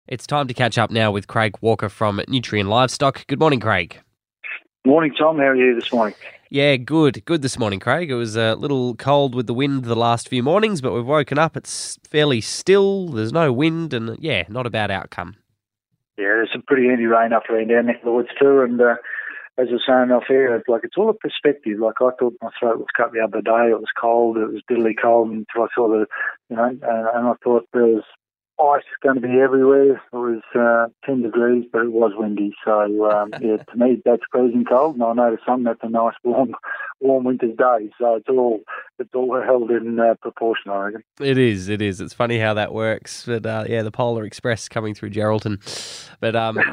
It's time to catch up now with Craig Walker from Nutrien Livestock. Good morning, Craig. Morning, Tom. How are you this morning? Yeah, good. Good this morning, Craig. It was a little cold with the wind the last few mornings, but we've woken up. It's fairly still. There's no wind and, not a bad outcome. Yeah, there's some pretty heavy rain up around our neck of the woods too. And as I was saying off air, it's all a perspective. Like, I thought my throat was cut the other day. It was cold. It was bitterly cold until I saw and I thought there was ice going to be everywhere. It was 10 degrees, but it was windy. So, to me, that's freezing cold. And I know to some that's a nice, warm winter's day. So it's all held in proportion, I reckon. It is. It's funny how that works. But, the Polar Express coming through Geraldton. But,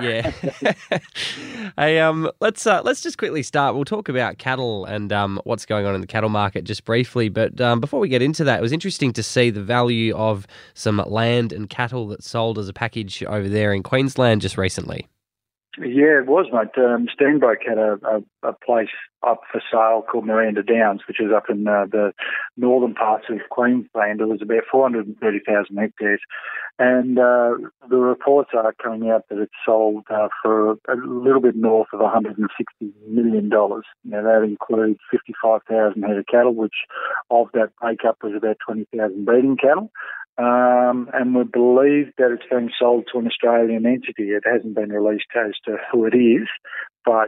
Hey, let's just quickly start. We'll talk about cattle and what's going on in the cattle market just briefly. But before we get into that, it was interesting to see the value of some land and cattle that sold as a package over there in Queensland just recently. Yeah, it was, mate. Stanbroke had a place up for sale called Miranda Downs, which is up in the northern parts of Queensland. It was about 430,000 hectares. And the reports are coming out that it's sold for a little bit north of $160 million. Now, that includes 55,000 head of cattle, which of that breakup was about 20,000 breeding cattle. And we believe that it's being sold to an Australian entity. It hasn't been released as to who it is, but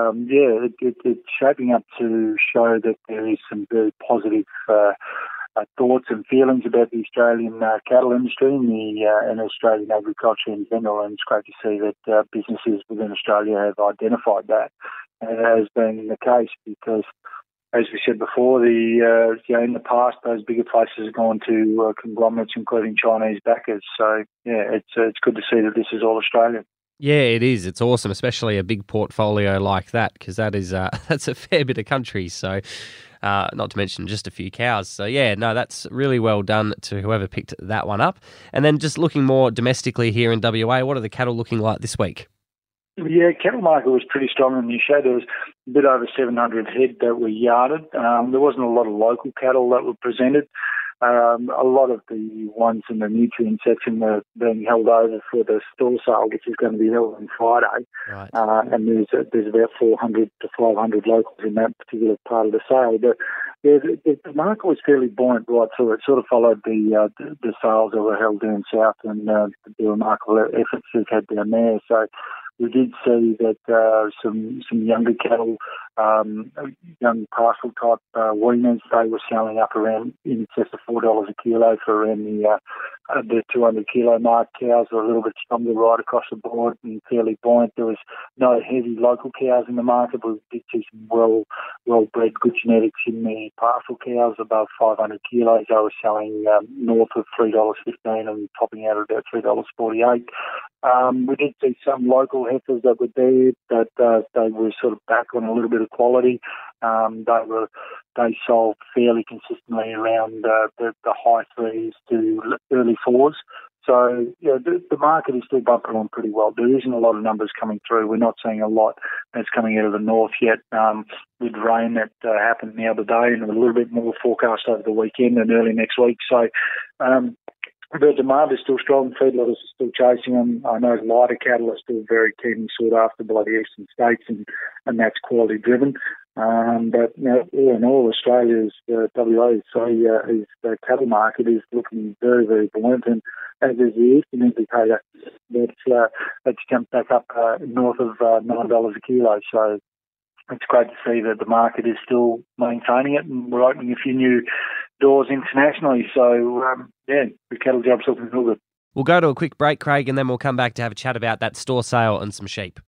it's shaping up to show that there is some very positive thoughts and feelings about the Australian cattle industry and Australian agriculture in general. And it's great to see that businesses within Australia have identified that, and it has been the case because, as we said before, in the past, those bigger places have gone to conglomerates, including Chinese backers. So, it's good to see that this is all Australian. Yeah, it is. It's awesome, especially a big portfolio like that, because that is that's a fair bit of country. So, not to mention just a few cows. So, that's really well done to whoever picked that one up. And then just looking more domestically here in WA, what are the cattle looking like this week? Yeah, cattle market was pretty strong in the show. There was a bit over 700 head that were yarded. There wasn't a lot of local cattle that were presented. A lot of the ones in the nutrient section were being held over for the store sale, which is going to be held on Friday. Right. And there's about 400 to 500 locals in that particular part of the sale. But the market was fairly buoyant right through. It sort of followed the sales that were held down south and the remarkable efforts they've had down there. So we did see that some younger cattle, young parcel type weaners, they were selling up around in excess of $4 a kilo for around the 200 kilo mark. Cows were a little bit stronger right across the board and fairly buoyant. There was no heavy local cows in the market, but we did see some well-bred good genetics in the parcel cows above 500 kilos. They were selling north of $3.15 and topping out at about $3.48. We did see some local heifers that were there that they were sort of back on a little bit of quality. They sold fairly consistently around the high threes to early fours. So the market is still bumping on pretty well. There isn't a lot of numbers coming through. We're not seeing a lot that's coming out of the north yet. With rain that happened the other day and a little bit more forecast over the weekend and early next week. So the demand is still strong. Feedlotters are still chasing them. I know lighter cattle are still very keenly sought after by the eastern states, and that's quality driven. But all in all, Australia's WA, the cattle market is looking very, very buoyant, and as is the eastern indicator, that's jumped back up north of $9 a kilo. So it's great to see that the market is still maintaining it, and we're opening a few new doors internationally. So, the cattle job's looking real good. We'll go to a quick break, Craig, and then we'll come back to have a chat about that store sale and some sheep.